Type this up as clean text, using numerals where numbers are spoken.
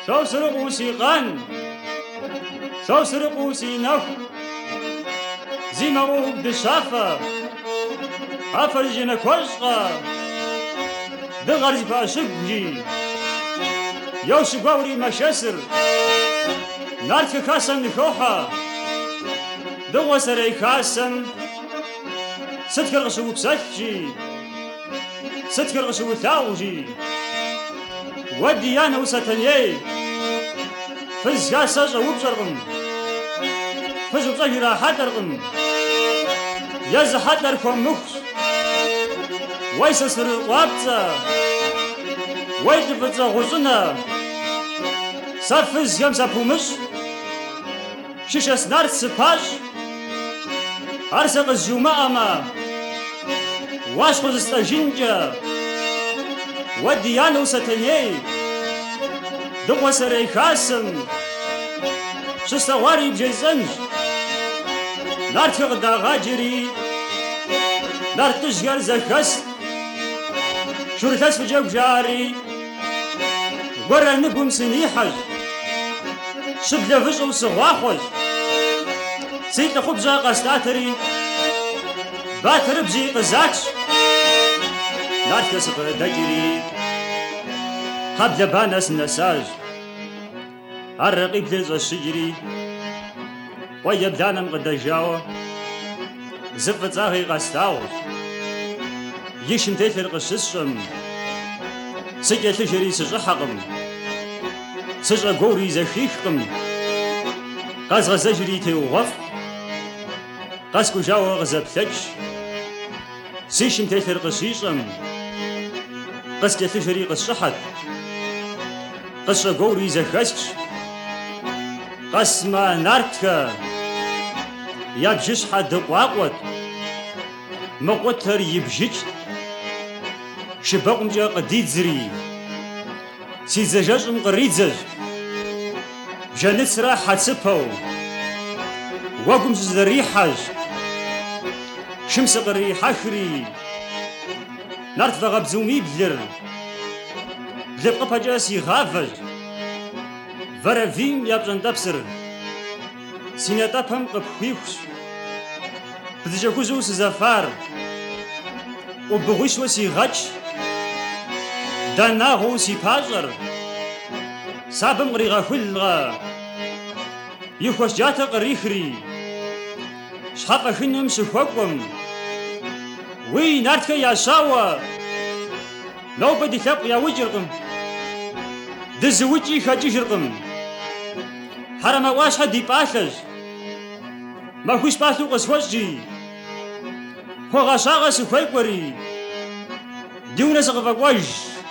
شوسرقوسي غن شوسرقوسي نخ زيمو بشافة أفرجنا كوشقة دغرز باشقجي يوش قوري مشسر نارك كاسم نكوحة دغو سري كاسم ستكر غشو بسجي ستكر غشو ثاوجي ودي أنا وستنيي فزقا سجا وبجرغم فزو بزهرا حدرغم يز حدركم مخش ويسسر وابتا ويدفتزا غزنا سرفز يمسا بومش شش نار سپاش أرسق الزوما أما واشخز استجنجا وديانو ستنيي دقوة سري خاسم شستواري بجيزنج نار تغدا غاجري نار تشغر زخست شورتاس بجوب جاري ورا نقوم سنيحج شبلة فجأة وصغاخوج سيت خبزة قستاتري باتر بزي قزاكش نار كسق دجري قبل بانس النساج الرقيب لز الشجري ويبدانا مقدجاوة زفت زاغي قستاوش يشم تيثر قششم سجل تجري سجحقم سجع قوري زخيخقم قاس غزجري تيوغف قاس كجاوة غزبتكش سيشم تيثر قشيشم قاس تجري قشحت قاس قوري زخشش قاس ما نارتك يبجش حد قواقوت مقوتر يبجج شباقم جا قديد زري سيزجاجم قريدزج بجانت سرا حاتسبهو وقم زريحاج شمس قري حخري نارت فغب زومي بلر بلبقى بجاسي غافج فرافيم يابجان دابسر سيناتا بهم قبخيوش بدجاكوزو سزافار وبغوش وسي غاتش داناغو سي باجر سابم غريغا خلغا يخوش جاتا قريخري شحاقا خنم سخوكم وي نارتك يا شاوة لو بدي ثاب يا وجرقم دزوجي خاجي جرقم حرم واش حدي باشج ما خوش باشو قسوجي هو غشاغا سخوكوري ديونا سقفا واج